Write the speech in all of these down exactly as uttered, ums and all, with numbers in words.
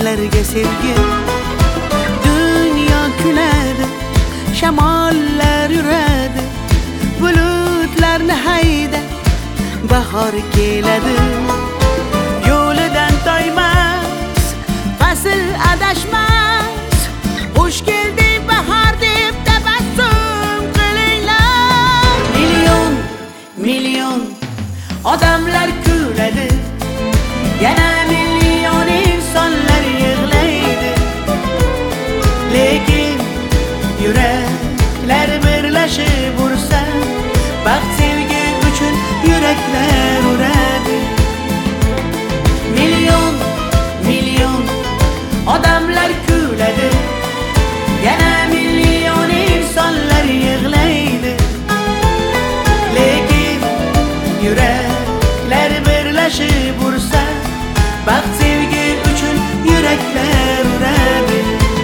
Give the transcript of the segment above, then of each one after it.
yurtlarga sevgi. Dünya kuladi, shamollar yuradi, bulutlarni hayda, bahor keladi. Yo'lidan toymas, fasl adashmas, xush kelding bahor deb tabassum qilinglar. Million, million odamlar kuladi, yana million insonlar yig'laydi. Lekin yuraklar birlashib ursa, baxt sevgi uchun yuraklar uradi. Million, million odamlar kuladi, yana million insonlar yig'laydi. Lekin yuraklar birlashib ursa, baxt sevgi uchun yuraklar uradi.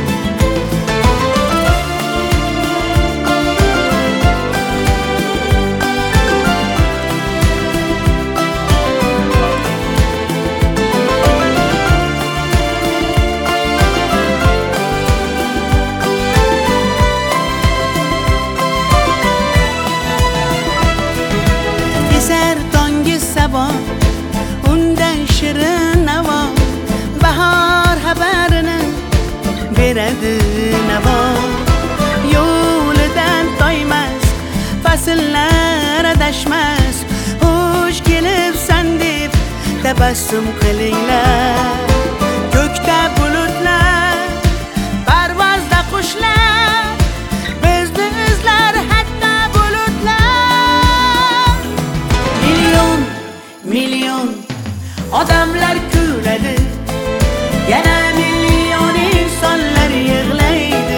Keser tongi sabo, undan shirin navo, bahor xabarini beradi navo. Yo'lidan toymas, fasllar adashmas, xush kelibsan deb tabassum qilinglar. Ko'kda bulutlar, parvozda qushlar, bizni izlar hatto bulutlar. Million, million odamlar kuladi, yana million insonlar yig'laydi.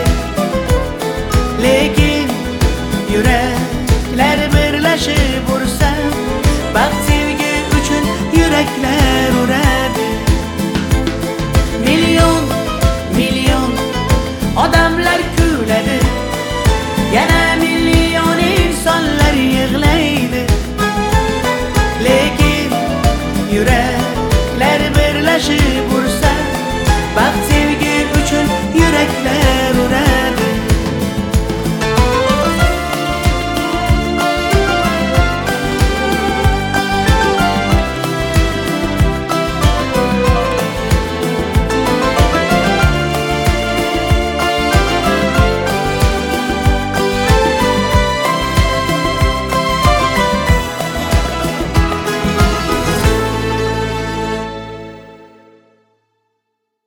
Lekin yuraklar birlashib ursa, baxt sevgi uchun yuraklar uradi. Million, million odam